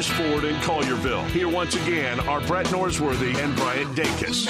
Sears Ford in Collierville. Here once again are Brett Norsworthy and Bryant Dacus.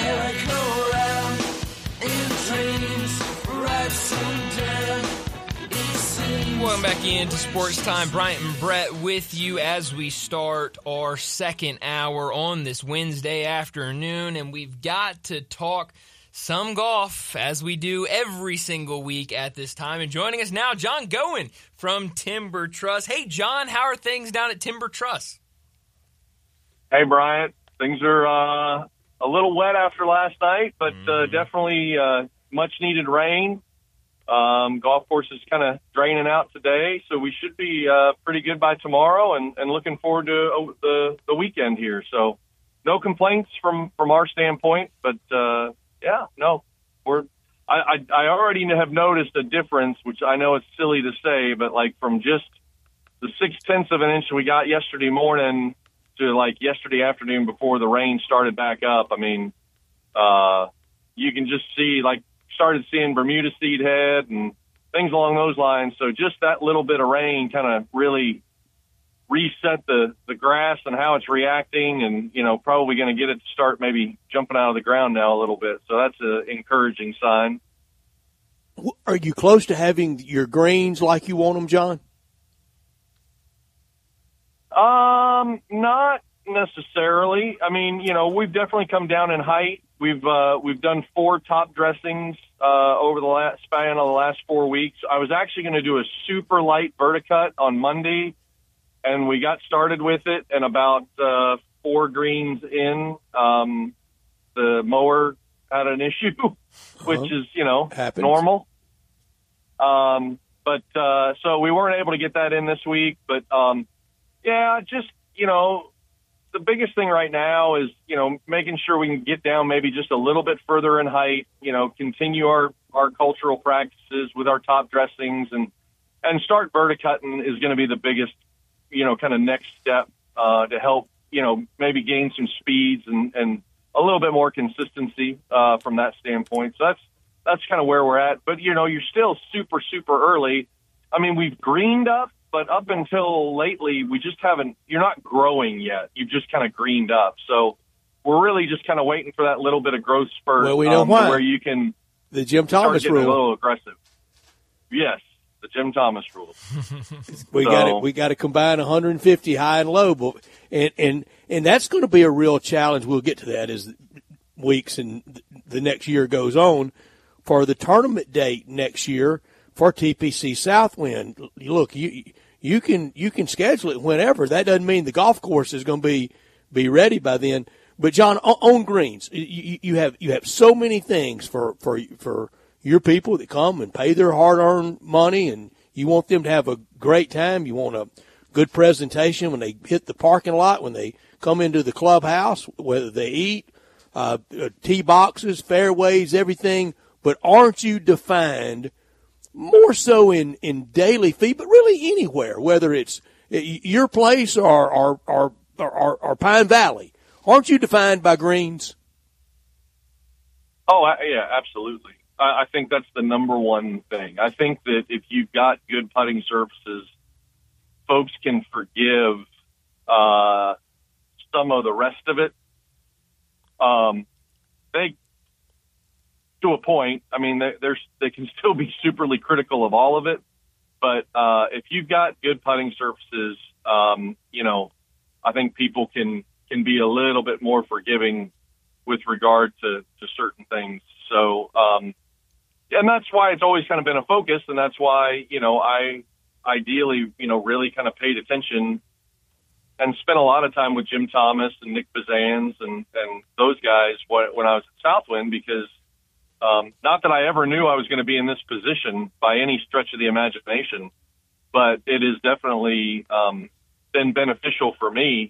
Welcome back into Sports Time. Bryant and Brett with you as we start our second hour on this Wednesday afternoon, and we've got to talk some golf, as we do every single week at this time. And joining us now, John Goen from Timber Truss. Hey, John, how are things down at Timber Truss? Hey, Bryant. Things are a little wet after last night, but definitely much-needed rain. Golf course is kind of draining out today, so we should be pretty good by tomorrow, and looking forward to the weekend here. So no complaints from our standpoint, but yeah, no, I already have noticed a difference, which I know it's silly to say, but like from just the 0.6 of an inch we got yesterday morning to like yesterday afternoon before the rain started back up. I mean, you can just see, like, started seeing Bermuda seed head and things along those lines. So just that little bit of rain kind of really reset the grass and how it's reacting, and, you know, probably going to get it to start maybe jumping out of the ground now a little bit. So that's an encouraging sign. Are you close to having your greens like you want them, John? Not necessarily. I mean, you know, we've definitely come down in height. We've done 4 top dressings over the span of the last 4 weeks. I was actually going to do a super light verticut on Monday, and we got started with it, and about 4 greens in, the mower had an issue, which is, you know, happens. Normal. But so we weren't able to get that in this week. But, yeah, just, you know, the biggest thing right now is, you know, making sure we can get down maybe just a little bit further in height, you know, continue our cultural practices with our top dressings, and start verticutting is going to be the biggest, you know, kind of next step to help, you know, maybe gain some speeds and a little bit more consistency from that standpoint. So that's kind of where we're at. But, you know, you're still super, super early. I mean, we've greened up, but up until lately, we just haven't – you're not growing yet. You've just kind of greened up. So we're really just kind of waiting for that little bit of growth spurt. Well, we know why. Where you can – the Jim Thomas rule. A little aggressive. Yes, the Jim Thomas rule. We got to combine 150 high and low, but and that's going to be a real challenge. We'll get to that as weeks and the next year goes on for the tournament date next year for TPC Southwind. Look, you can schedule it whenever. That doesn't mean the golf course is going to be ready by then. But John, on greens, you have so many things for your people that come and pay their hard-earned money, and you want them to have a great time. You want a good presentation when they hit the parking lot, when they come into the clubhouse, whether they eat, tee boxes, fairways, everything. But aren't you defined more so in daily fee, but really anywhere, whether it's your place or Pine Valley? Aren't you defined by greens? Oh, yeah, absolutely. I think that's the number one thing. I think that if you've got good putting surfaces, folks can forgive some of the rest of it. They, to a point, I mean, they can still be superly critical of all of it. But if you've got good putting surfaces, you know, I think people can be a little bit more forgiving with regard to certain things. So, and that's why it's always kind of been a focus. And that's why, you know, I ideally, you know, really kind of paid attention and spent a lot of time with Jim Thomas and Nick Bazans and those guys when I was at Southwind, because not that I ever knew I was going to be in this position by any stretch of the imagination, but it has definitely been beneficial for me.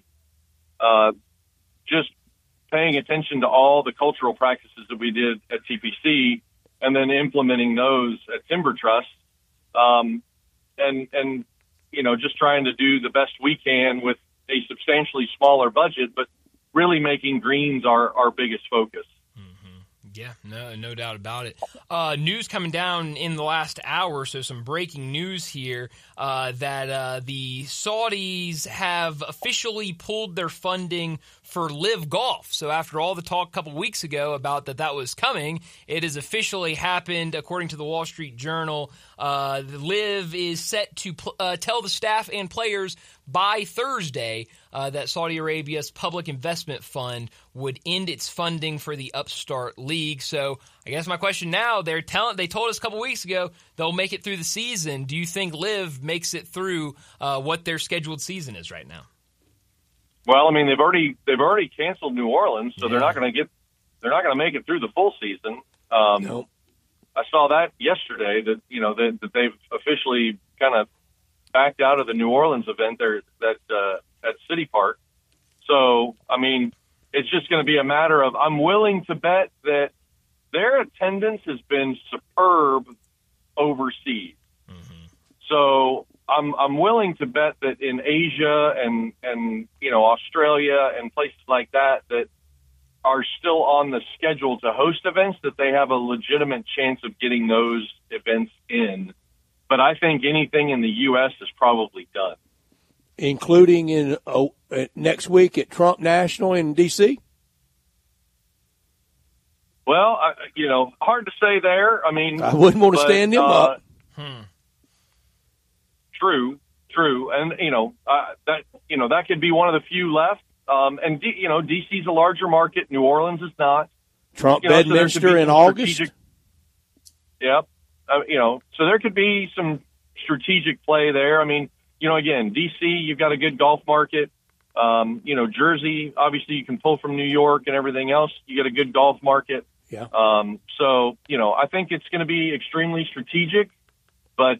Just paying attention to all the cultural practices that we did at TPC and then implementing those at Timber Truss, and you know, just trying to do the best we can with a substantially smaller budget, but really making greens our biggest focus. Mm-hmm. Yeah, no doubt about it. News coming down in the last hour, so some breaking news here, that the Saudis have officially pulled their funding for Live Golf. So after all the talk a couple weeks ago about that was coming, it has officially happened. According to the Wall Street Journal, the Live is set to tell the staff and players by Thursday that Saudi Arabia's public investment fund would end its funding for the upstart league. So I guess my question now, they told us a couple weeks ago they'll make it through the season. Do you think Live makes it through what their scheduled season is right now? Well, I mean, they've already canceled New Orleans, so they're not going to make it through the full season. Nope. I saw that yesterday that they've officially kind of backed out of the New Orleans event there at City Park. So, I mean, it's just going to be a matter of, I'm willing to bet that their attendance has been superb overseas. Mm-hmm. So I'm willing to bet that in Asia and Australia and places like that are still on the schedule to host events, that they have a legitimate chance of getting those events in. But I think anything in the U.S. is probably done. Including in next week at Trump National in D.C.? Well, hard to say there. I mean, I wouldn't want to stand him up. True. And, that could be one of the few left. And, D.C.'s a larger market. New Orleans is not. Trump Bedminster in August? Yep. So there could be some strategic play there. I mean, again, D.C., you've got a good golf market. Jersey, obviously you can pull from New York and everything else. You get a good golf market. Yeah. So, I think it's going to be extremely strategic, but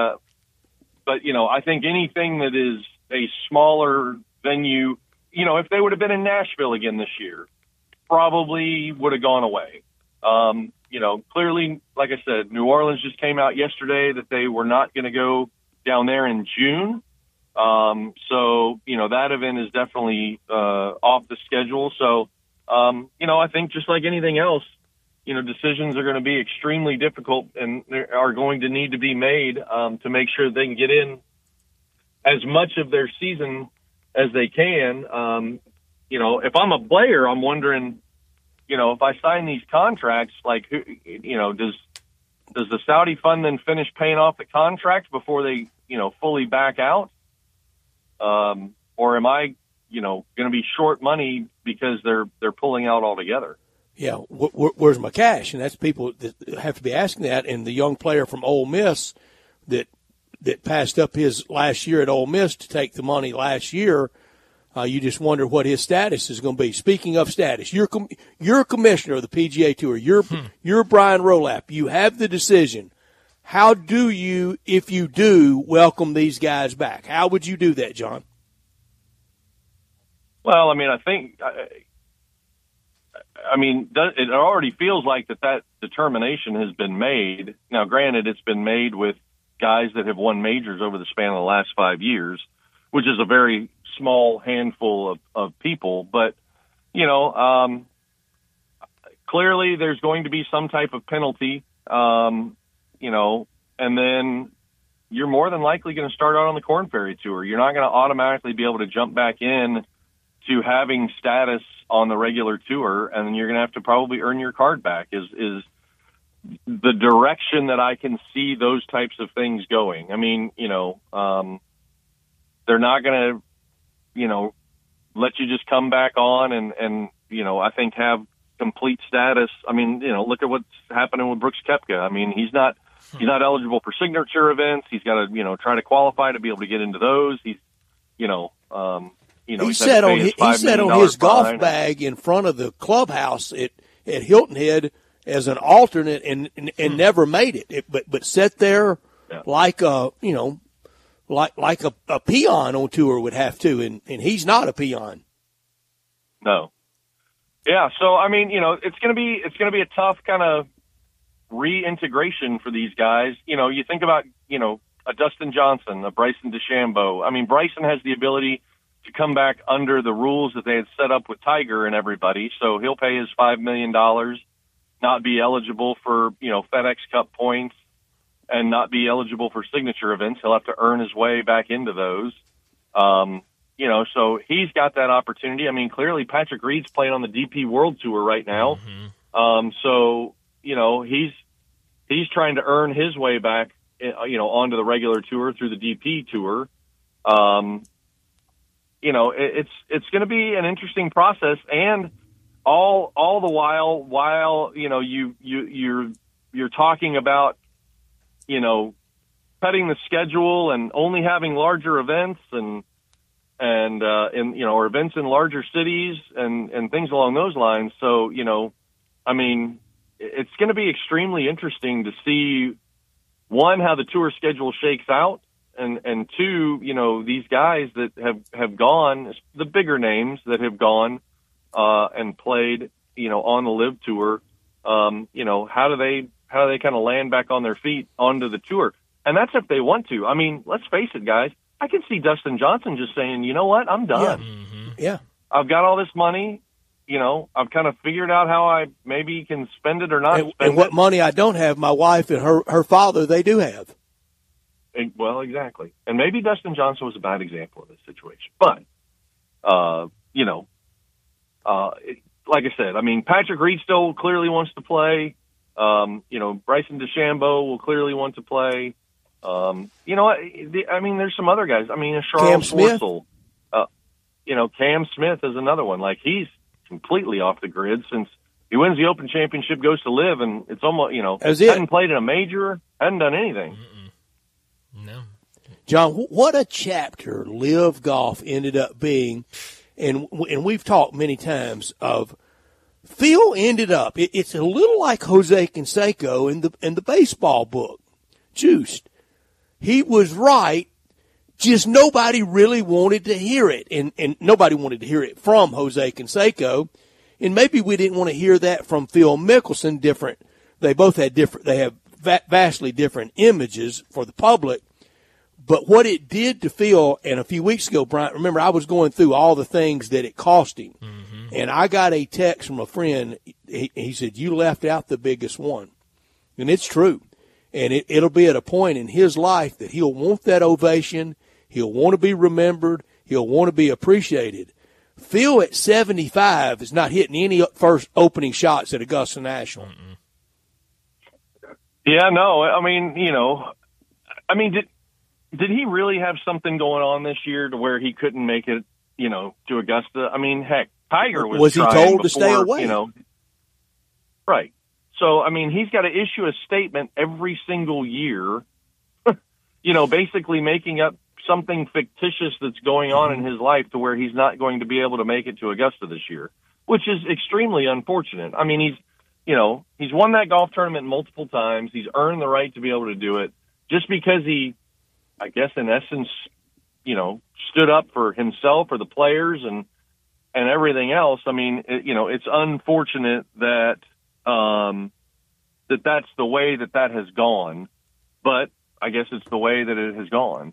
I think anything that is a smaller venue, if they would have been in Nashville again this year, probably would have gone away. Clearly, like I said, New Orleans just came out yesterday that they were not going to go down there in June. So, that event is definitely off the schedule. So, I think just like anything else, decisions are going to be extremely difficult and are going to need to be made to make sure they can get in as much of their season as they can. If I'm a player, I'm wondering, if I sign these contracts, like, does the Saudi fund then finish paying off the contract before they, fully back out? Or am I, going to be short money because they're pulling out altogether? Yeah, where's my cash? And that's people that have to be asking that. And the young player from Ole Miss that passed up his last year at Ole Miss to take the money last year, you just wonder what his status is going to be. Speaking of status, you're commissioner of the PGA Tour. You're Brian Rolapp. You have the decision. How do you, if you do, welcome these guys back? How would you do that, John? Well, I mean, I think it already feels like that determination has been made. Now, granted, it's been made with guys that have won majors over the span of the last 5 years, which is a very small handful of people. But, clearly there's going to be some type of penalty, and then you're more than likely going to start out on the Korn Ferry Tour. You're not going to automatically be able to jump back in to having status on the regular tour, and then you're going to have to probably earn your card back is the direction that I can see those types of things going. I mean, they're not going to, let you just come back on and I think have complete status. I mean, look at what's happening with Brooks Koepka. I mean, he's not eligible for signature events. He's got to, try to qualify to be able to get into those. He's, he said on his golf bag in front of the clubhouse at Hilton Head as an alternate and never made it. But sat there like a peon on tour would have to, and he's not a peon. No. Yeah. So, I mean, it's going to be a tough kind of reintegration for these guys. You think about, a Dustin Johnson, a Bryson DeChambeau. I mean, Bryson has the ability to come back under the rules that they had set up with Tiger and everybody. So he'll pay his $5 million. not be eligible for, FedEx Cup points and not be eligible for signature events. He'll have to earn his way back into those. So he's got that opportunity. I mean, clearly Patrick Reed's playing on the DP World Tour right now. He's trying to earn his way back, onto the regular tour through the DP Tour. It's going to be an interesting process, and all the while, you're talking about, cutting the schedule and only having larger events or events in larger cities and things along those lines. So, it's going to be extremely interesting to see, one, how the tour schedule shakes out, and two, these guys that have gone, the bigger names that have gone and played, on the LIV Tour, how do they kind of land back on their feet onto the tour? And that's if they want to. I mean, let's face it, guys. I can see Dustin Johnson just saying, you know what, I'm done. Yeah. I've got all this money. I've kind of figured out how I maybe can spend it or not spend it. And what money I don't have, my wife and her father, they do have. Well, exactly. And maybe Dustin Johnson was a bad example of this situation. But, like I said, I mean, Patrick Reed still clearly wants to play. Bryson DeChambeau will clearly want to play. There's some other guys. I mean, Charles Schwartzel. Cam Smith is another one. Like, he's completely off the grid since he wins the Open Championship, goes to LIV, and it's almost, hadn't played in a major, hadn't done anything. No. John, what a chapter LIV Golf ended up being, and we've talked many times of Phil ended up. It's a little like Jose Canseco in the baseball book. Juiced. He was right. Just nobody really wanted to hear it, and nobody wanted to hear it from Jose Canseco, and maybe we didn't want to hear that from Phil Mickelson. Different. They both had different. They have vastly different images for the public. But what it did to Phil, and a few weeks ago, Brian, remember I was going through all the things that it cost him, and I got a text from a friend. He said, "You left out the biggest one," and it's true. And it'll be at a point in his life that he'll want that ovation. He'll want to be remembered. He'll want to be appreciated. Phil at 75 is not hitting any first opening shots at Augusta National. Yeah, no. I mean, did he really have something going on this year to where he couldn't make it, to Augusta? I mean, heck, Tiger was he told to stay away? Right. So, I mean, he's got to issue a statement every single year, basically making up something fictitious that's going on in his life to where he's not going to be able to make it to Augusta this year, which is extremely unfortunate. I mean, he's won that golf tournament multiple times. He's earned the right to be able to do it. Just because he, I guess, in essence, stood up for himself or the players and everything else. I mean, it's unfortunate that, that's the way that has gone, but I guess it's the way that it has gone.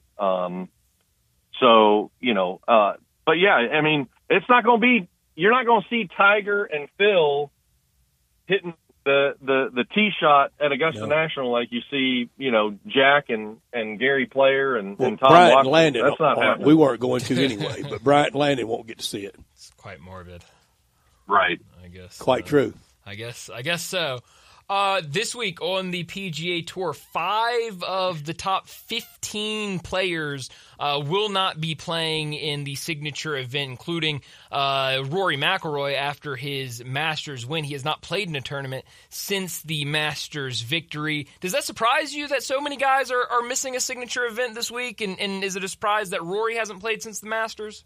But yeah, I mean, it's not going to be, you're not going to see Tiger and Phil hitting the tee shot at Augusta National like you see, Jack and Gary Player and Tom Bryant Watson. and Landon. That's not happening. We weren't going to anyway, but Bryant and Landon won't get to see it. It's quite morbid. Right. I guess. Quite true. I guess so. This week on the PGA Tour, 5 of the top 15 players will not be playing in the signature event, including Rory McIlroy after his Masters win. He has not played in a tournament since the Masters victory. Does that surprise you that so many guys are missing a signature event this week? And is it a surprise that Rory hasn't played since the Masters?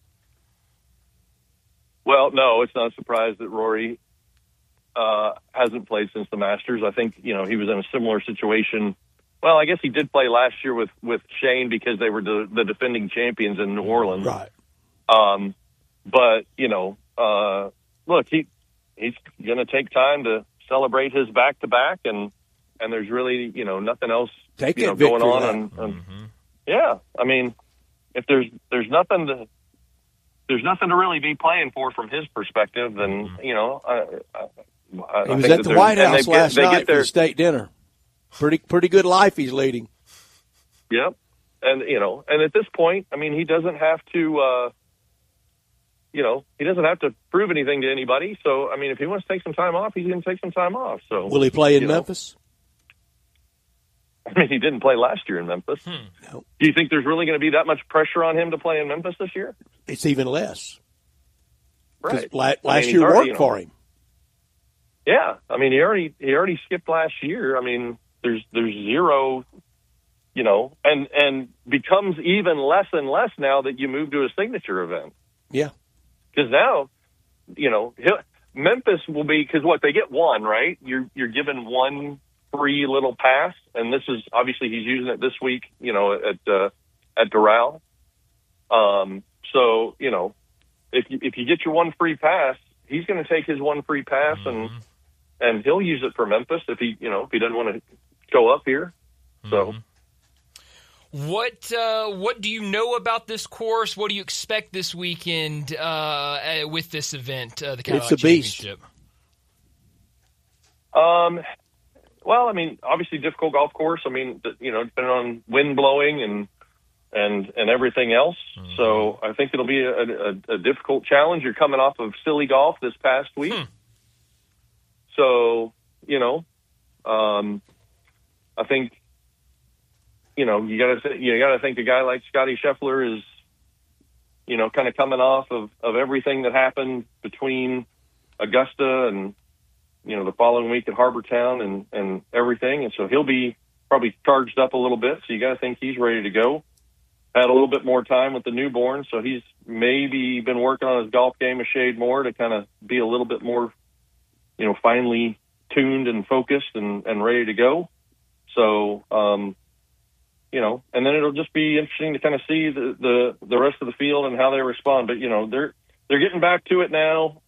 Well, no, it's not a surprise that Rory hasn't played since the Masters. I think, he was in a similar situation. Well, I guess he did play last year with Shane because they were the defending champions in New Orleans. Right. But, look, he's going to take time to celebrate his back-to-back, and there's really, nothing else going on. Yeah, I mean, if there's nothing to really be playing for from his perspective, then, He was at the White House last night for the state dinner. Pretty good life he's leading. Yep. And, and at this point, I mean, he doesn't have to, he doesn't have to prove anything to anybody. So, I mean, if he wants to take some time off, he's going to take some time off. So, will he play in Memphis? I mean, he didn't play last year in Memphis. No. Do you think there's really going to be that much pressure on him to play in Memphis this year? It's even less. Right. Last year worked for him. Yeah. I mean, he already skipped last year. I mean, there's zero, and becomes even less and less now that you move to a signature event. Yeah. Because now, Memphis will be, because they get one, right? You're given one free little pass, and this is obviously he's using it this week, at Doral. So if you get your one free pass, he's going to take his one free pass and he'll use it for Memphis if he doesn't want to show up here. So. What do you know about this course? What do you expect this weekend with this event, the Cadillac Championship? Well, I mean, obviously difficult golf course. I mean, depending on wind blowing and everything else. So I think it'll be a difficult challenge. You're coming off of Silly Golf this past week. So, I think, you gotta think a guy like Scotty Scheffler is, kind of coming off of everything that happened between Augusta and, the following week at Harbor Town and everything. And so he'll be probably charged up a little bit. So you got to think he's ready to go. Had a little bit more time with the newborn. So he's maybe been working on his golf game a shade more to kind of be a little bit more, finely tuned and focused and ready to go. So, and then it'll just be interesting to kind of see the rest of the field and how they respond. But, they're getting back to it now.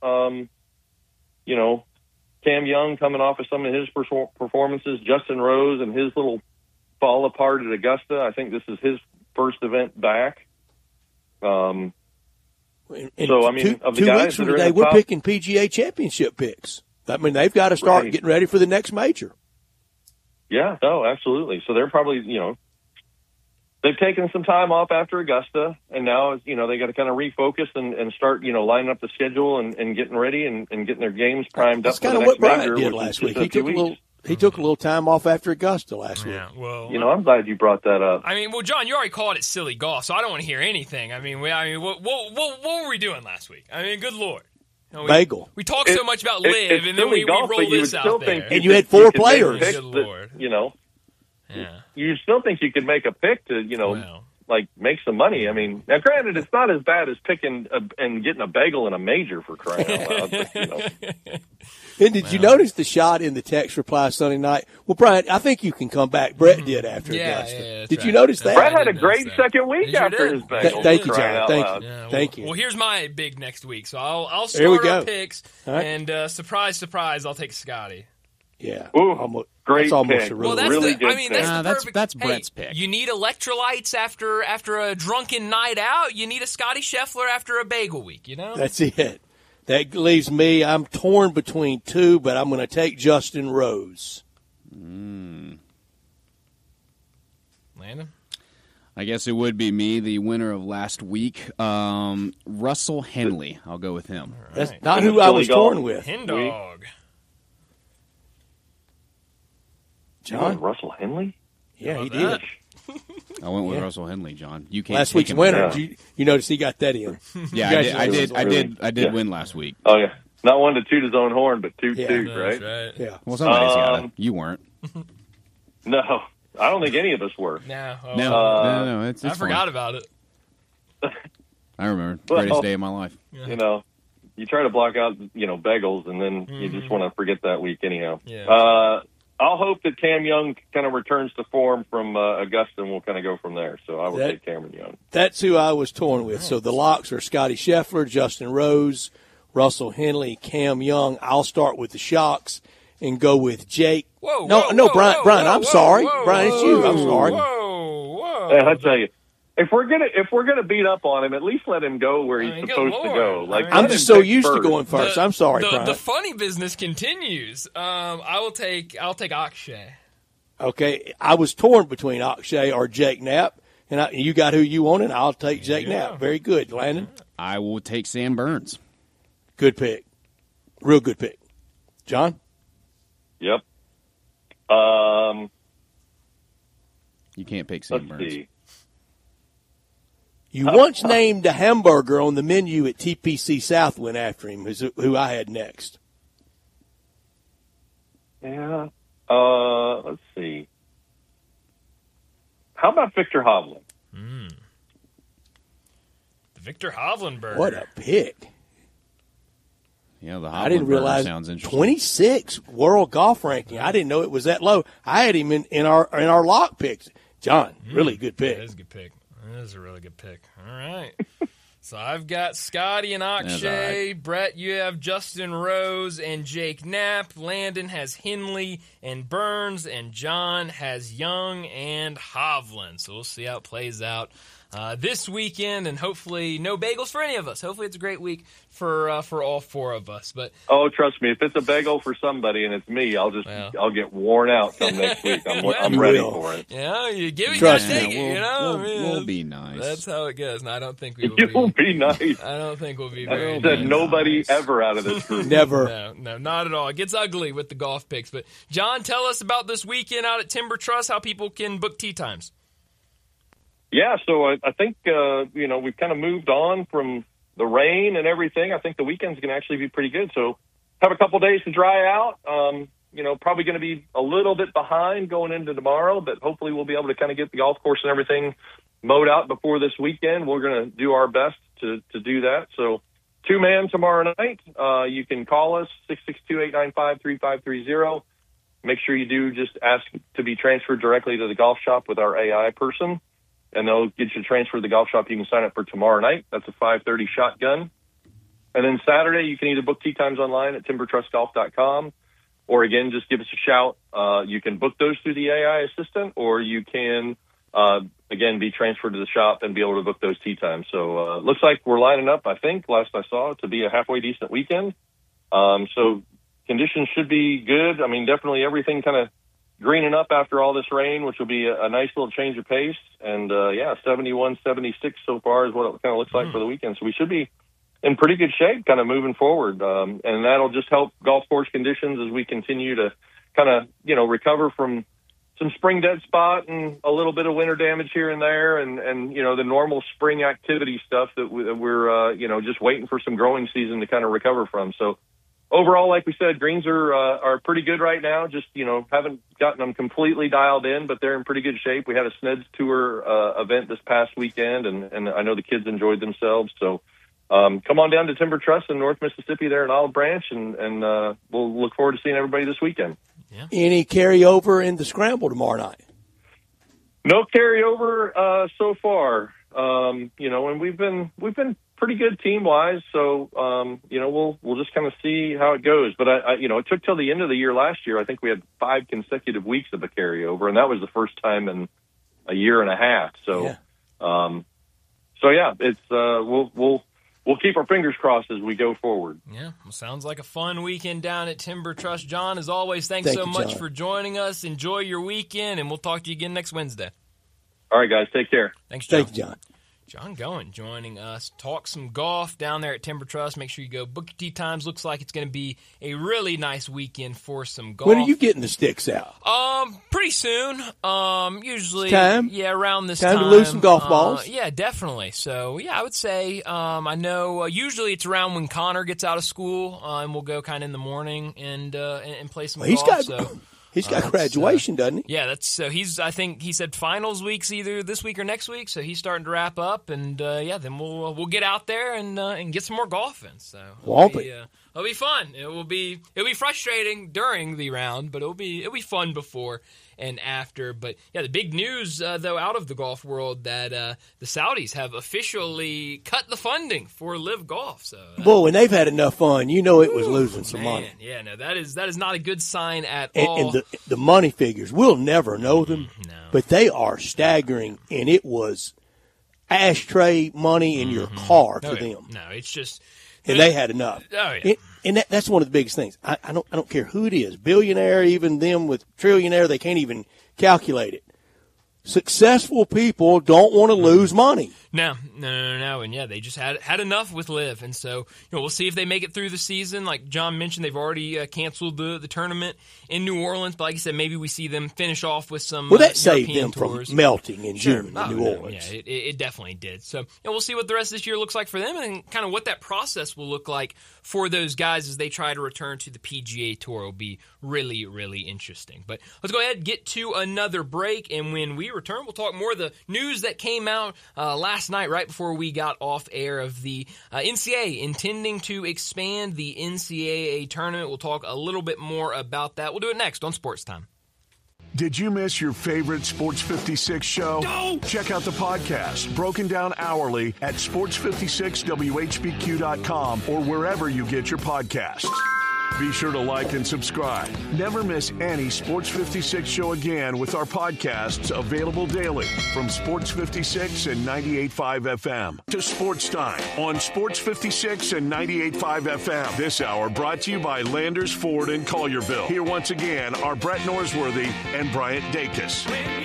Cam Young coming off of some of his performances, Justin Rose and his little fall apart at Augusta. I think this is his first event back. So, I mean, of the 2 guys weeks from that are today, in the we're top, picking PGA Championship picks. I mean, they've got to start getting ready for the next major. Yeah, no, absolutely. So they're probably, they've taken some time off after Augusta, and now, they got to kind of refocus and start, lining up the schedule and getting ready and getting their games primed up. That's kind of what Brian did last week. He took a little time off after Augusta last week. Well, I'm glad you brought that up. I mean, well, John, you already called it silly golf, so I don't want to hear anything. I mean, what were we doing last week? I mean, good Lord. Bagel. We talk so much about live, and then we roll this out there. And you had 4 players. Good Lord. Yeah. You still think you could make a pick to, make some money. I mean, now granted, it's not as bad as picking and getting a bagel in a major for crying out loud. But, And did you notice the shot in the text reply Sunday night? Well, Brian, I think you can come back. Brett did after Augusta. Yeah, did you notice that? Brett had a great second week after his bagel. Thank you, John. Thank you. Well, here's my big next week. So I'll start our picks, right. And surprise, surprise, I'll take Scotty. Yeah. Ooh, great that's almost pick. a really, really good pick. That's Brett's pick. You need electrolytes after a drunken night out. You need a Scotty Scheffler after a bagel week, That's it. That leaves me, I'm torn between 2, but I'm going to take Justin Rose. Landon? I guess it would be me, the winner of last week. Russell Henley. I'll go with him. Right. That's not who I was torn with. Hen dog. John? Russell Henley? Yeah, he did. I went with Russell Henley, John. You can't last week's him winner. You notice he got that in. Yeah, I did win last week. Oh yeah, not one to toot his own horn, but toot, right? Yeah. Well, somebody's got it. You weren't. No, I don't think any of us were. No. It's I forgot about it. I remember. Greatest day of my life. Yeah. You try to block out, bagels, and then you just want to forget that week anyhow. Yeah. I'll hope that Cam Young kind of returns to form from Augusta, and we'll kind of go from there. So I will take Cameron Young. That's who I was torn with. So the locks are Scotty Scheffler, Justin Rose, Russell Henley, Cam Young. I'll start with the shocks and go with Jake. Brian, I'm sorry. Brian, it's you. I'm sorry. I tell you, if we're gonna beat up on him, at least let him go where he's supposed to go. Like, I'm just so used to going first. I'm sorry, Brian. The funny business continues. I'll take Akshay. Okay, I was torn between Akshay or Jake Knapp, and you got who you want, and I'll take Jake Knapp. Very good, Landon. I will take Sam Burns. Good pick. Real good pick. John? Yep. You can't pick Sam Burns. See. You once named a hamburger on the menu at TPC South went after him, who I had next. Yeah. Let's see. How about Victor Hovland? The Victor Hovland burger. What a pick. Yeah, the Hovland I didn't realize sounds interesting. 26 world golf ranking. I didn't know it was that low. I had him in our lock picks. John, really good pick. That is a good pick. That is a really good pick. All right. So I've got Scotty and Akshay. Right. Brett, you have Justin Rose and Jake Knapp. Landon has Henley and Burns. And John has Young and Hovland. So we'll see how it plays out this weekend, and hopefully no bagels for any of us. Hopefully it's a great week for all four of us. But trust me, if it's a bagel for somebody and it's me, I'll get worn out come next week. I'm ready for it. Yeah, you give it, trust you take me. it. You know, we'll be nice. That's how it goes. No, I don't think we will. You'll be nice. I don't think we'll be very I said nice. nobody ever out of this group. Never. No, not at all. It gets ugly with the golf picks. But John, tell us about this weekend out at Timber Trust. How people can book tee times. Yeah, so I think, we've kind of moved on from the rain and everything. I think the weekend's going to actually be pretty good. So have a couple days to dry out. Probably going to be a little bit behind going into tomorrow, but hopefully we'll be able to kind of get the golf course and everything mowed out before this weekend. We're going to do our best to do that. So 2-man tomorrow night. You can call us, 662-895-3530. Make sure you do just ask to be transferred directly to the golf shop with our AI person, and they'll get you transferred to the golf shop. You can sign up for tomorrow night. That's a 5:30 shotgun. And then Saturday, you can either book tee times online at timbertrustgolf.com, or again, just give us a shout. You can book those through the AI assistant, or you can, again, be transferred to the shop and be able to book those tee times. So looks like we're lining up, I think, last I saw, to be a halfway decent weekend. So conditions should be good. I mean, definitely everything kind of greening up after all this rain, which will be a nice little change of pace. And, 71, 76 so far is what it kind of looks like for the weekend. So we should be in pretty good shape kind of moving forward. And that'll just help golf course conditions as we continue to kind of, recover from some spring dead spot and a little bit of winter damage here and there. And the normal spring activity stuff that we're just waiting for some growing season to kind of recover from. So, overall, like we said, greens are pretty good right now. Just, haven't gotten them completely dialed in, but they're in pretty good shape. We had a Sneds Tour event this past weekend, and I know the kids enjoyed themselves. So come on down to Timber Trust in North Mississippi there in Olive Branch, and we'll look forward to seeing everybody this weekend. Yeah. Any carryover in the scramble tomorrow night? No carryover so far. And we've been pretty good team wise. So, we'll just kind of see how it goes. But it took till the end of the year last year. I think we had 5 consecutive weeks of a carryover, and that was the first time in a year and a half. So, it's, we'll keep our fingers crossed as we go forward. Yeah. Well, sounds like a fun weekend down at Timber Trust. John, as always, thanks so much for joining us. Enjoy your weekend, and we'll talk to you again next Wednesday. All right, guys. Take care. Thanks, John. Thank you, John. John Goen joining us. Talk some golf down there at Timber Trust. Make sure you go book your tee times. Looks like it's going to be a really nice weekend for some golf. When are you getting the sticks out? Pretty soon. Usually, time? Yeah, around this time. Time to lose some golf balls? Yeah, definitely. So, yeah, I would say, I know usually it's around when Connor gets out of school, and we'll go kind of in the morning and play some golf. He's got graduation, doesn't he? Yeah, I think he said finals week's either this week or next week, so he's starting to wrap up, and then we'll get out there and get some more golf in. So it'll be fun. It'll be frustrating during the round, but it'll be fun before and after. But yeah, the big news though out of the golf world that the Saudis have officially cut the funding for Live Golf. So when they've had enough fun, it was losing some money. Yeah, no, that is not a good sign at all. And the money figures, we'll never know them, but they are staggering. And it was ashtray money in your car for them. No, it's just. And they had enough. Oh, yeah. And that's one of the biggest things. I don't care who it is, billionaire, even them with trillionaire, they can't even calculate it. Successful people don't want to lose money. No. And yeah, they just had enough with LIV. And so, we'll see if they make it through the season. Like John mentioned, they've already canceled the tournament in New Orleans. But like you said, maybe we see them finish off with some that saved European them tours. From melting in June in New Orleans. Yeah, it definitely did. So we'll see what the rest of this year looks like for them and kind of what that process will look like for those guys as they try to return to the PGA Tour. Will be really, really interesting. But let's go ahead and get to another break. And when we return, we'll talk more of the news that came out last night, right before we got off air, of the NCAA intending to expand the NCAA tournament. We'll talk a little bit more about that. We'll do it next on Sports Time. Did you miss your favorite Sports 56 show? No! Check out the podcast, broken down hourly at sports56whbq.com or wherever you get your podcasts. Be sure to like and subscribe. Never miss any Sports 56 show again with our podcasts available daily from Sports 56 and 98.5 FM to Sports Time on Sports 56 and 98.5 FM. This hour brought to you by Landers Ford in Collierville. Here once again are Brett Norsworthy and Bryant Dacus.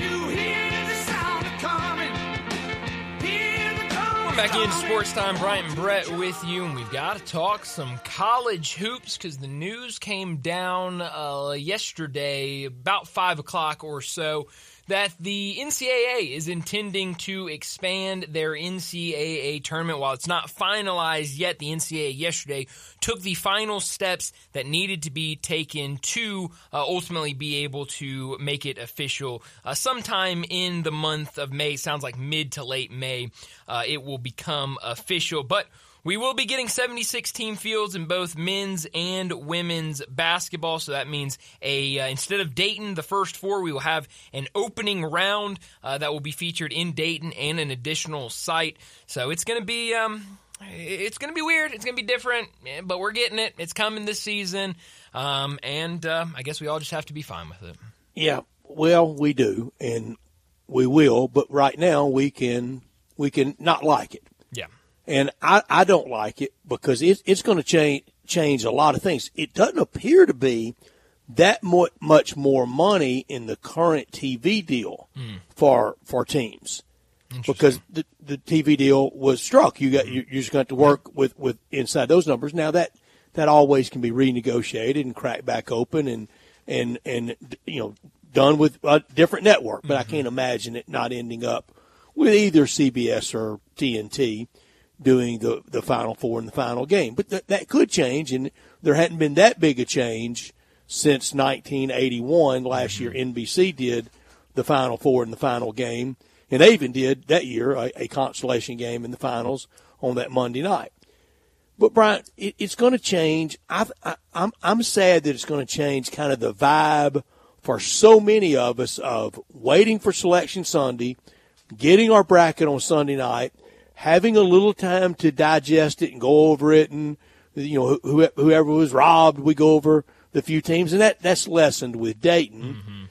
Back into Sports Time, Bryant and Brett with you, and we've got to talk some college hoops because the news came down yesterday about 5 o'clock or so that the NCAA is intending to expand their NCAA tournament. While it's not finalized yet, the NCAA yesterday took the final steps that needed to be taken to ultimately be able to make it official. Sometime in the month of May, sounds like mid to late May, it will become official. But we will be getting 76-team fields in both men's and women's basketball. So that means instead of Dayton, the first four, we will have an opening round that will be featured in Dayton and an additional site. So it's going to be weird. It's going to be different, but we're getting it. It's coming this season, and I guess we all just have to be fine with it. Yeah, well, we do, and we will. But right now, we can not like it. Yeah. And I don't like it because it's going to change a lot of things. It doesn't appear to be that much more money in the current TV deal for teams because the TV deal was struck. You just got to work with inside those numbers. Now that always can be renegotiated and cracked back open and done with a different network. But I can't imagine it not ending up with either CBS or TNT doing the Final Four in the final game. But that could change, and there hadn't been that big a change since 1981. Last year, NBC did the Final Four in the final game, and they even did that year a consolation game in the finals on that Monday night. But, Brian, it's going to change. I'm sad that it's going to change kind of the vibe for so many of us of waiting for Selection Sunday, getting our bracket on Sunday night, having a little time to digest it and go over it, and whoever was robbed, we go over the few teams, and that's lessened with Dayton.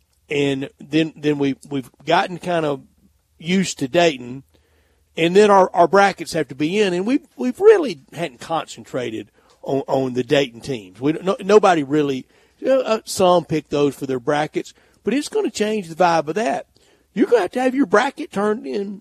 And then we've gotten kind of used to Dayton, and then our brackets have to be in, and we've really hadn't concentrated on the Dayton teams. Nobody really, some pick those for their brackets, but it's going to change the vibe of that. You're going to have your bracket turned in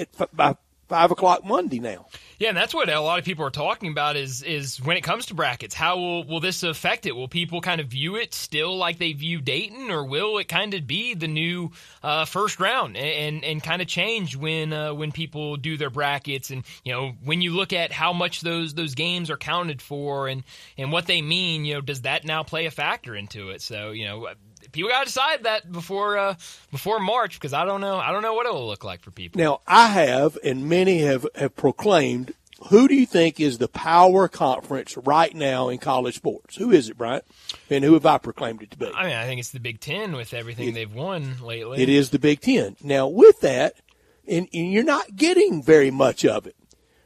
by 5 o'clock Monday now. Yeah, and that's what a lot of people are talking about is when it comes to brackets, how will this affect it? Will people kind of view it still like they view Dayton, or will it kind of be the new first round and kind of change when people do their brackets? And when you look at how much those games are counted for and what they mean, does that now play a factor into it? So people got to decide that before March, because I don't know what it will look like for people. Now, I have, and many have proclaimed, who do you think is the power conference right now in college sports? Who is it, Bryant? And who have I proclaimed it to be? I mean, I think it's the Big Ten with everything they've won lately. It is the Big Ten. Now, with that, and you're not getting very much of it,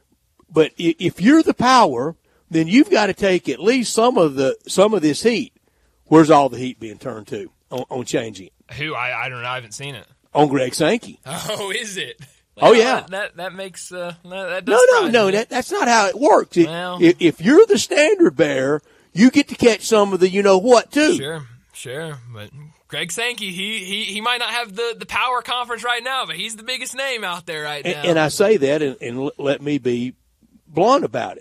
but if you're the power, then you've got to take at least some of this heat. Where's all the heat being turned to on changing it? Who? I don't know. I haven't seen it. On Greg Sankey. Oh, is it? Oh, yeah. That makes that does No. That's not how it works. Well, if you're the standard bearer, you get to catch some of the you-know-what, too. Sure. But Greg Sankey, he might not have the power conference right now, but he's the biggest name out there right now. And I say that, and let me be blunt about it.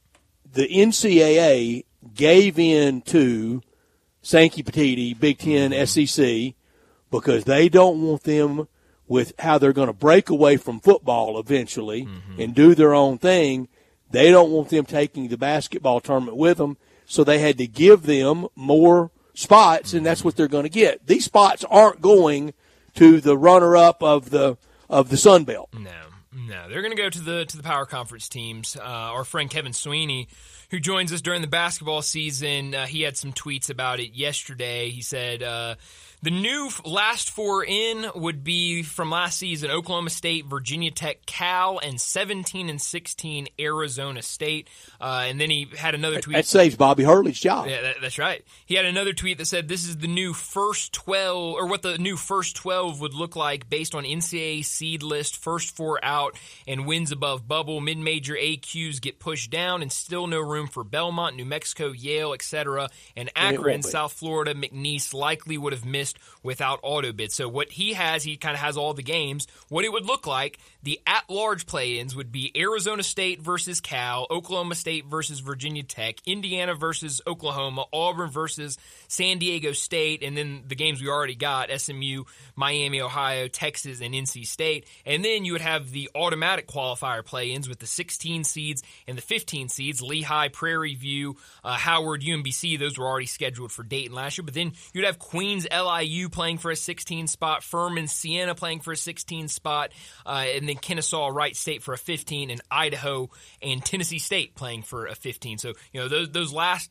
The NCAA gave in to Sankey Petiti, Big Ten, SEC, because they don't want them with how they're going to break away from football eventually and do their own thing. They don't want them taking the basketball tournament with them, so they had to give them more spots, and that's what they're going to get. These spots aren't going to the runner-up of the Sun Belt. No, they're going to go to the power conference teams. Our friend Kevin Sweeney, who joins us during the basketball season, he had some tweets about it yesterday. He said the new last four in would be from last season: Oklahoma State, Virginia Tech, Cal, and 17 and 16 Arizona State. And then he had another tweet. That saves Bobby Hurley's job. Yeah, that's right. He had another tweet that said this is the new first 12, or what the new first 12 would look like based on NCAA seed list, first four out, and wins above bubble. Mid-major AQs get pushed down, and still no room for Belmont, New Mexico, Yale, etc. And Akron, South Florida, McNeese likely would have missed without auto bid. So what he kind of has all the games. What it would look like, the at-large play-ins would be Arizona State versus Cal, Oklahoma State versus Virginia Tech, Indiana versus Oklahoma, Auburn versus San Diego State, and then the games we already got, SMU, Miami, Ohio, Texas, and NC State. And then you would have the automatic qualifier play-ins with the 16 seeds and the 15 seeds, Lehigh, Prairie View, Howard, UMBC. Those were already scheduled for Dayton last year. But then you'd have Queens, LIU playing for a 16 spot, Furman, Siena playing for a 16 spot, and then Kennesaw, Wright State for a 15, and Idaho and Tennessee State playing for a 15. So, those last,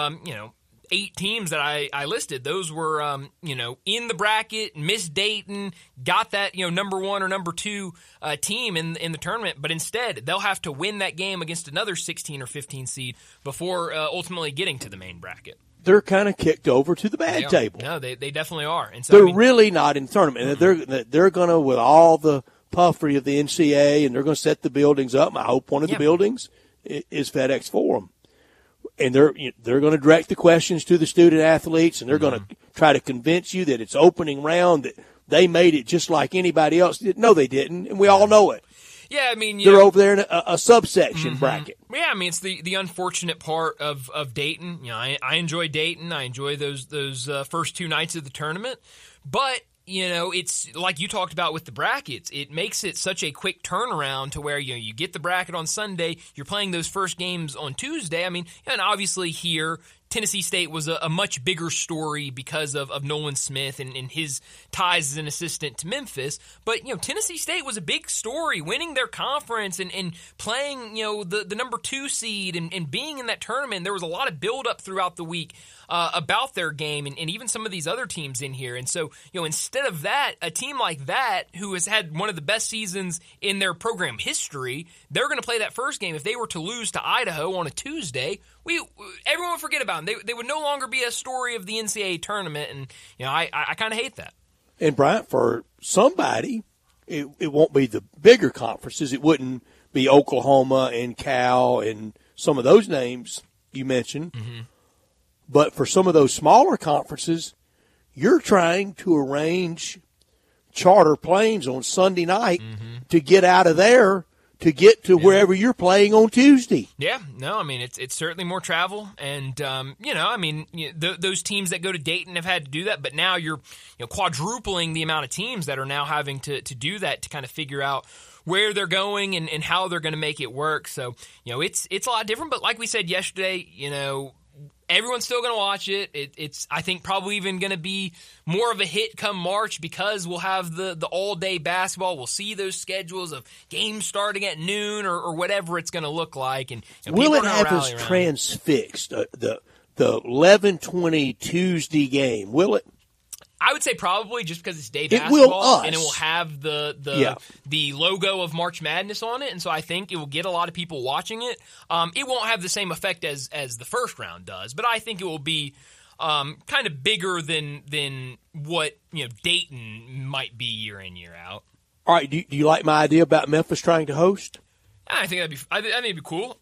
8 teams that I listed, those were, in the bracket, missed Dayton, got that, number 1 or number 2 team in the tournament, but instead they'll have to win that game against another 16 or 15 seed before ultimately getting to the main bracket. They're kind of kicked over to the bad table. No, they definitely are. And so they're really not in the tournament. They're going to, with all the puffery of the NCAA, and they're going to set the buildings up. I hope one of the buildings is FedEx Forum. And they're going to direct the questions to the student athletes, and they're going to try to convince you that it's opening round, that they made it just like anybody else did. No, they didn't, and we all know it. Yeah, I mean, they're over there in a subsection bracket. Yeah, I mean, it's the unfortunate part of Dayton. I enjoy Dayton. I enjoy those first 2 nights of the tournament, but it's like you talked about with the brackets. It makes it such a quick turnaround to where, you get the bracket on Sunday, you're playing those first games on Tuesday. I mean, and obviously here, Tennessee State was a much bigger story because of Nolan Smith and his ties as an assistant to Memphis. But, Tennessee State was a big story, winning their conference and playing, the number 2 seed and being in that tournament. There was a lot of buildup throughout the week about their game and even some of these other teams in here. And so, instead of that, a team like that who has had one of the best seasons in their program history, they're going to play that first game. If they were to lose to Idaho on a Tuesday, everyone would forget about them. They would no longer be a story of the NCAA tournament, and I kind of hate that. And Bryant, for somebody, it won't be the bigger conferences. It wouldn't be Oklahoma and Cal and some of those names you mentioned. Mm-hmm. But for some of those smaller conferences, you're trying to arrange charter planes on Sunday night to get out of there to get to wherever you're playing on Tuesday. Yeah, no, I mean, it's certainly more travel. And, those teams that go to Dayton have had to do that. But now you're quadrupling the amount of teams that are now having to do that to kind of figure out where they're going and how they're going to make it work. So, it's a lot different. But like we said yesterday, everyone's still going to watch it. It's, I think, probably even going to be more of a hit come March because we'll have the all-day basketball. We'll see those schedules of games starting at noon or whatever it's going to look like. And will it have us transfixed, the 11:20 Tuesday game? Will it? I would say probably just because it's day it basketball, will us. And it will have the logo of March Madness on it, and so I think it will get a lot of people watching it. It won't have the same effect as the first round does, but I think it will be kind of bigger than what Dayton might be year in, year out. All right, do you like my idea about Memphis trying to host? I think it'd be cool.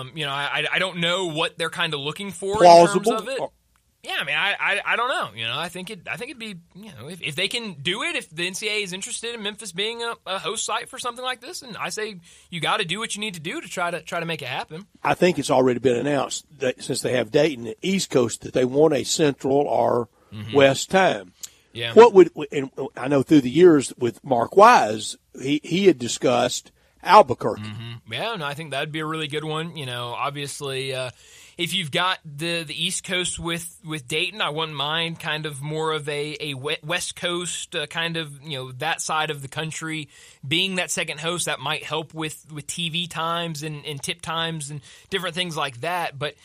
I don't know what they're kind of looking for Plausible. in terms of it. Yeah, I mean, I don't know. I think it'd be, if they can do it, if the NCAA is interested in Memphis being a host site for something like this, and I say you got to do what you need to do to try to make it happen. I think it's already been announced that since they have Dayton and East Coast that they want a Central or West time. Yeah. What would, and I know through the years with Mark Wise, he had discussed Albuquerque. Yeah, no, I think that'd be a really good one. Obviously, if you've got the East Coast with Dayton, I wouldn't mind kind of more of a West Coast kind of, that side of the country being that second host. That might help with TV times and tip times and different things like that. But,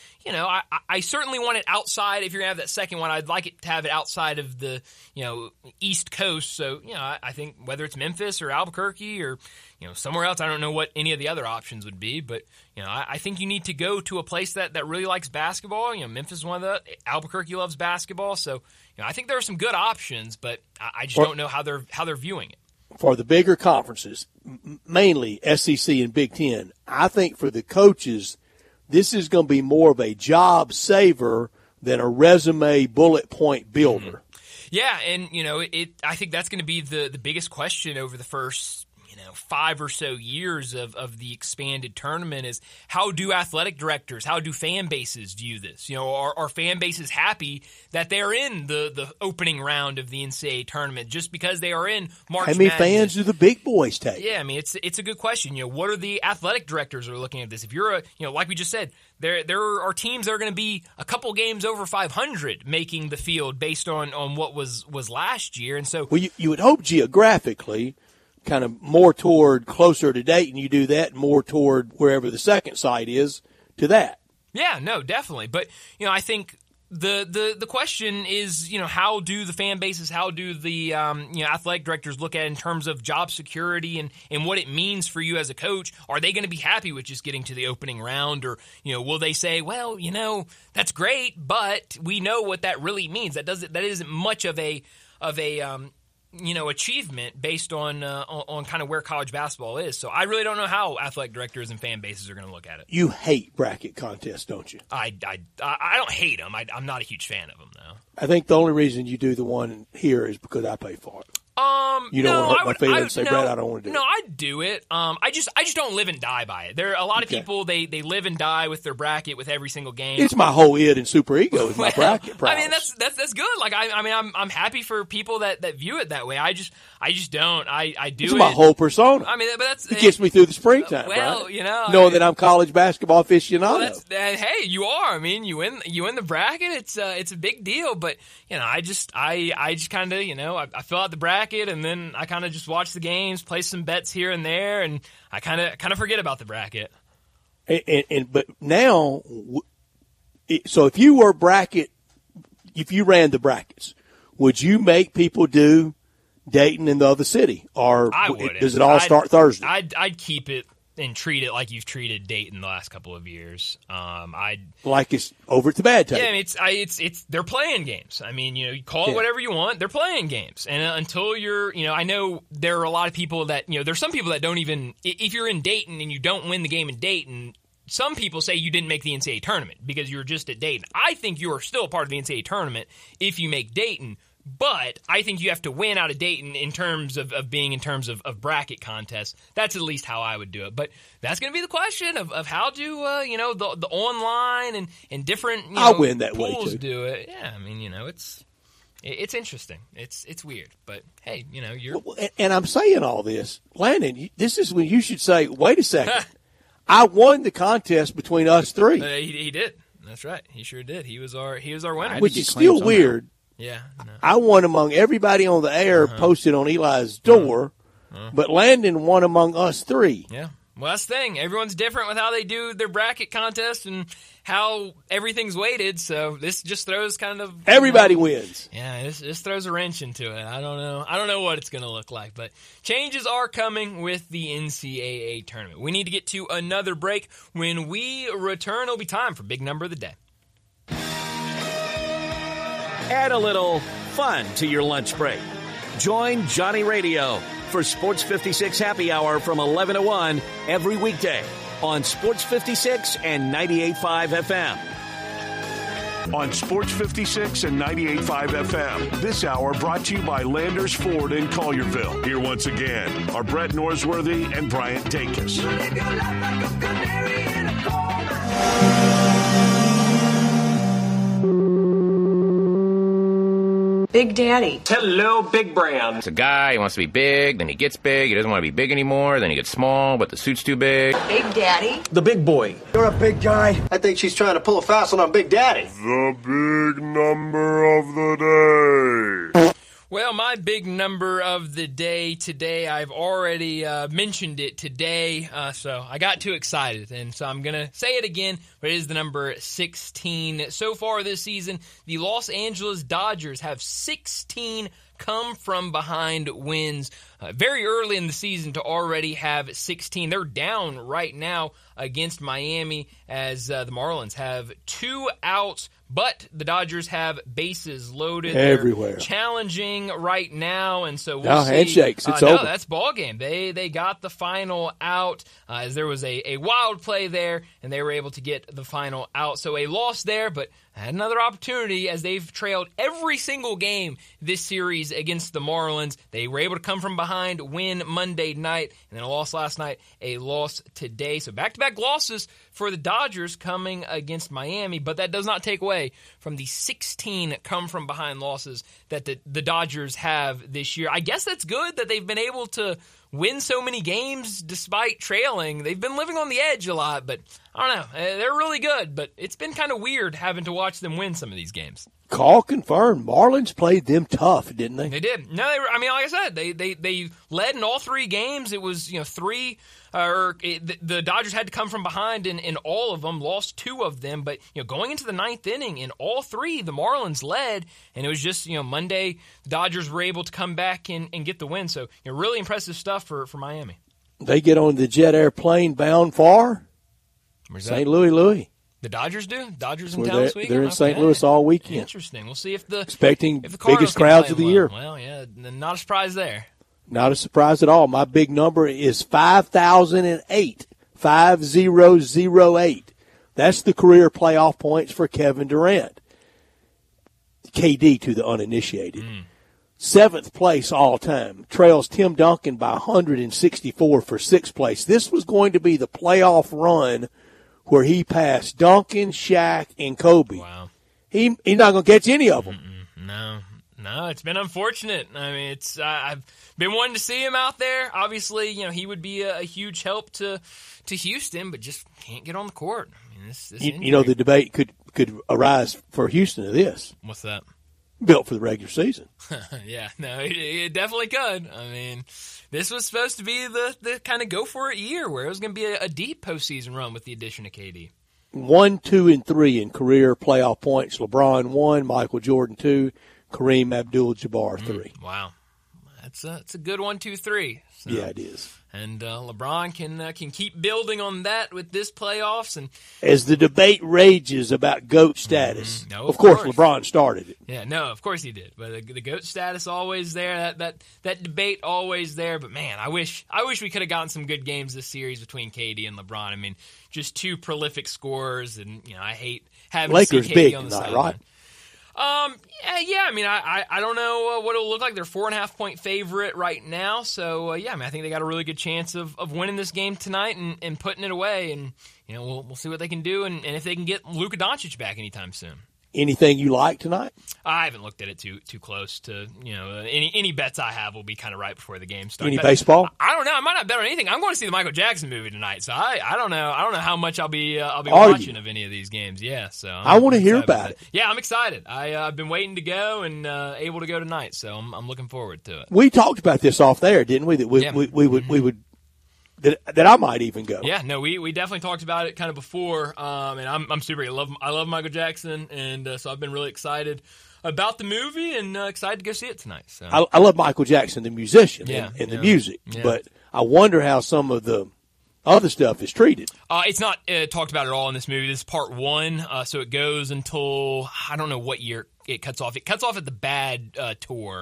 I certainly want it outside. If you're going to have that second one, I'd like it to have it outside of the, East Coast. So, I think whether it's Memphis or Albuquerque or, somewhere else, I don't know what any of the other options would be. But, I think you need to go to a place that really likes basketball. Memphis is one of the – Albuquerque loves basketball. So, I think there are some good options, but I just don't know how they're viewing it. For the bigger conferences, mainly SEC and Big Ten, I think for the coaches, this is going to be more of a job saver than a resume bullet point builder. Yeah, and, I think that's going to be the biggest question over the first – 5 or so years of the expanded tournament is how do athletic directors, how do fan bases view this? Are fan bases happy that they're in the opening round of the NCAA tournament just because they are in March Madness? How many fans do the big boys take? Yeah, I mean, it's a good question. What are the athletic directors who are looking at this? If you're like we just said, there are teams that are going to be a couple games over 500 making the field based on what was last year. And so, well, you would hope geographically kind of more toward closer to Dayton, you do that, more toward wherever the second site is to that. Yeah, no, definitely. But, I think the question is, how do the fan bases, how do the athletic directors look at it in terms of job security and what it means for you as a coach? Are they going to be happy with just getting to the opening round, or will they say, well, that's great, but we know what that really means. That isn't much of a achievement based on kind of where college basketball is. So I really don't know how athletic directors and fan bases are going to look at it. You hate bracket contests, don't you? I don't hate them. I'm not a huge fan of them, though. I think the only reason you do the one here is because I pay for it. You don't want to hurt my feelings and say, Brad, I don't want to do it. No, I'd do it. I just don't live and die by it. There are a lot of people, they live and die with their bracket with every single game. It's my whole id and super ego is my bracket prowess. I mean, that's good. Like, I'm happy for people that view it that way. I just don't. I do it's my whole persona. I mean, but it gets me through the springtime, well, right? Knowing that I'm college basketball aficionado. Well, hey, you are. I mean, you win the bracket. It's a big deal. But I just kind of I fill out the bracket and then I kind of just watch the games, play some bets here and there, and I kind of forget about the bracket. But now, so if you ran the brackets, would you make people do Dayton and the other city, or does it all start Thursday? I'd keep it and treat it like you've treated Dayton the last couple of years. Like it's over at the bad table. Yeah, I mean, it's they're playing games. I mean, you call it whatever you want. They're playing games, and until you're, I know there are a lot of people that, there's some people that don't even, if you're in Dayton and you don't win the game in Dayton, some people say you didn't make the NCAA tournament because you were just at Dayton. I think you are still a part of the NCAA tournament if you make Dayton. But I think you have to win out of Dayton in terms of being in terms of bracket contests. That's at least how I would do it. But that's going to be the question of how do the online and different I'll win that pools way too. Do it. Yeah, I mean it's interesting. It's weird. But hey, you're and I'm saying all this, Landon. This is when you should say, wait a second. I won the contest between us three. He did. That's right. He sure did. He was our winner. Which is still weird. Yeah, no. I won among everybody on the air posted on Eli's door, but Landon won among us three. Yeah. Well, that's the thing. Everyone's different with how they do their bracket contest and how everything's weighted, so this just throws kind of... Everybody wins. Yeah, this throws a wrench into it. I don't know what it's going to look like, but changes are coming with the NCAA tournament. We need to get to another break. When we return, it'll be time for Big Number of the Day. Add a little fun to your lunch break. Join Johnny Radio for Sports 56 Happy Hour from 11 to 1 every weekday on Sports 56 and 98.5 FM. On Sports 56 and 98.5 FM. This hour brought to you by Landers Ford in Collierville. Here once again are Brett Norsworthy and Bryant Dacus. Big Daddy. Hello, Big Brand. It's a guy, he wants to be big, then he gets big, he doesn't want to be big anymore, then he gets small, but the suit's too big. Big Daddy. The big boy. You're a big guy. I think she's trying to pull a fast one on Big Daddy. The big number of the day. Well, my big number of the day today, I've already mentioned it today, so I got too excited, and so I'm going to say it again, but it is the number 16. So far this season, the Los Angeles Dodgers have 16 come-from-behind wins very early in the season to already have 16. They're down right now against Miami as the Marlins have 2 outs, but the Dodgers have bases loaded. Everywhere. They're challenging right now, and so we'll see. Handshakes. It's no, over. that's ball game. They got the final out as there was a wild play there, and they were able to get the final out. So a loss there, but had another opportunity as they've trailed every single game this series against the Marlins. They were able to come from behind, win Monday night, and then a loss last night, a loss today. So back-to-back losses for the Dodgers coming against Miami, but that does not take away from the 16 come-from-behind losses that the Dodgers have this year. I guess that's good that they've been able to win so many games despite trailing. They've been living on the edge a lot, but I don't know. They're really good, but it's been kind of weird having to watch them win some of these games. Call confirmed. Marlins played them tough, didn't they? They did. No, they were, like I said, they led in all 3 games. It was 3. The Dodgers had to come from behind in all of them, lost 2 of them. But going into the 9th inning, in all 3, the Marlins led, and it was just Monday, the Dodgers were able to come back and get the win. So really impressive stuff for Miami. They get on the jet airplane bound for St. Louis. The Dodgers do? Dodgers in town this weekend? They're in St. Louis all weekend. Interesting. We'll see if the biggest crowds of the year. Well, yeah, not a surprise there. Not a surprise at all. My big number is 5,008. 5008. That's the career playoff points for Kevin Durant. KD to the uninitiated. 7th place all time. Trails Tim Duncan by 164 for 6th place. This was going to be the playoff run where he passed Duncan, Shaq, and Kobe. Wow. He's not going to catch any of them. No, it's been unfortunate. I mean, I've been wanting to see him out there. Obviously, he would be a huge help to Houston, but just can't get on the court. I mean, this the debate could arise for Houston of this. What's that? Built for the regular season. Yeah, no, it definitely could. I mean, this was supposed to be the kind of go-for-it year where it was going to be a deep postseason run with the addition of KD. 1, 2, and 3 in career playoff points. LeBron 1, Michael Jordan 2, Kareem Abdul-Jabbar 3. Wow. That's a good 1, 2, 3. So. Yeah, it is. And LeBron can keep building on that with this playoffs. And as the debate rages about GOAT status, of course LeBron started it. Yeah, no, of course he did. But the GOAT status always there. That debate always there. But man, I wish we could have gotten some good games this series between KD and LeBron. I mean, just 2 prolific scorers, and I hate having Lakers to see KD big on the tonight, sideline. right? Yeah. I mean, I don't know what it'll look like. They're 4.5-point favorite right now. So, I think they got a really good chance of winning this game tonight and putting it away. And, we'll see what they can do and if they can get Luka Doncic back anytime soon. Anything you like tonight? I haven't looked at it too close to, any bets I have will be kind of right before the game starts. Any baseball? I don't know. I might not bet on anything. I'm going to see the Michael Jackson movie tonight, so I don't know. I don't know how much I'll be watching of any of these games. Yeah, so I want to hear about it. Yeah, I'm excited. I've been waiting to go and able to go tonight, so I'm looking forward to it. We talked about this off there, didn't we? That we would. That I might even go. Yeah, no, we definitely talked about it kind of before, and I'm super. I love Michael Jackson, and so I've been really excited about the movie and excited to go see it tonight. So I love Michael Jackson, the musician, and the music, but I wonder how some of the other stuff is treated. It's not talked about at all in this movie. This is part 1, so it goes until I don't know what year it cuts off. It cuts off at the Bad tour.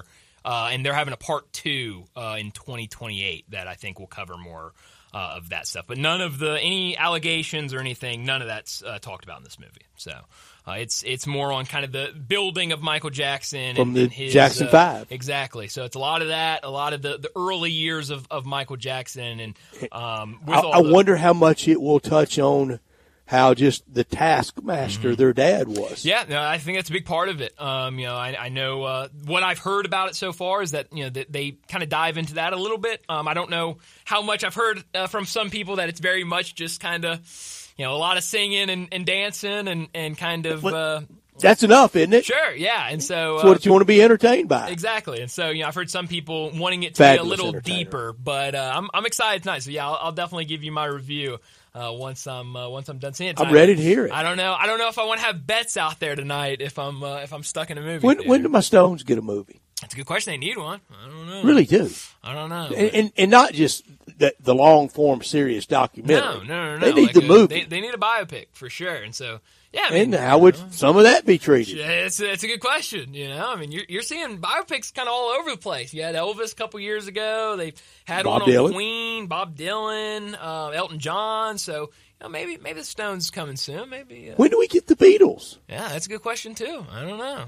and they're having a part 2 in 2028 that I think will cover more of that stuff. But none of any allegations or anything, none of that's talked about in this movie. So it's more on kind of the building of Michael Jackson from and the his, Jackson 5. Exactly. So it's a lot of that, a lot of the early years of Michael Jackson, and I wonder how much it will touch on how just the taskmaster their dad was. Yeah, no, I think that's a big part of it. I know what I've heard about it so far is that that they kind of dive into that a little bit. I don't know how much I've heard from some people that it's very much just kind of a lot of singing and dancing and kind of. That's enough, isn't it? Sure, yeah, and so that's what you want to be entertained by. Exactly, and so I've heard some people wanting it to be a little deeper, but I'm excited tonight. So yeah, I'll definitely give you my review. Once I'm done seeing it tonight. I'm ready to hear it. I don't know if I want to have bets out there tonight if I'm stuck in a movie. When do my Stones get a movie? That's a good question. They need one. I don't know. Really do. I don't know. And not just the long form serious documentary. No. They need the movie. They need a biopic for sure. And so yeah. And how would some of that be treated? It's a good question. You're seeing biopics kind of all over the place. You had Elvis a couple years ago. They had Bob one Dylan. on Queen, Bob Dylan, Elton John. So maybe the Stones coming soon. Maybe. When do we get the Beatles? Yeah, that's a good question too. I don't know.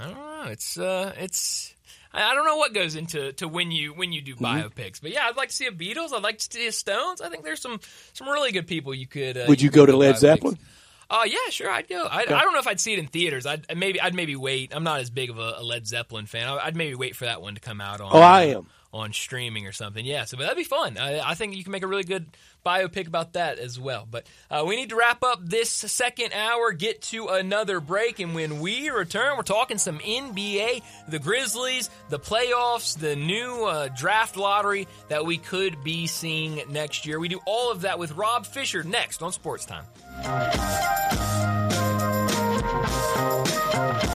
It's. I don't know what goes into when you do biopics, but yeah, I'd like to see a Beatles. I'd like to see a Stones. I think there's some really good people you could. Would you go to Led Zeppelin? Yeah, sure, I'd go. I don't know if I'd see it in theaters. I'd maybe wait. I'm not as big of a Led Zeppelin fan. I'd maybe wait for that one to come out on. I am. On streaming or something. Yeah, but that'd be fun. I think you can make a really good biopic about that as well. But we need to wrap up this second hour, get to another break, and when we return, we're talking some NBA, the Grizzlies, the playoffs, the new draft lottery that we could be seeing next year. We do all of that with Rob Fisher next on Sports Time.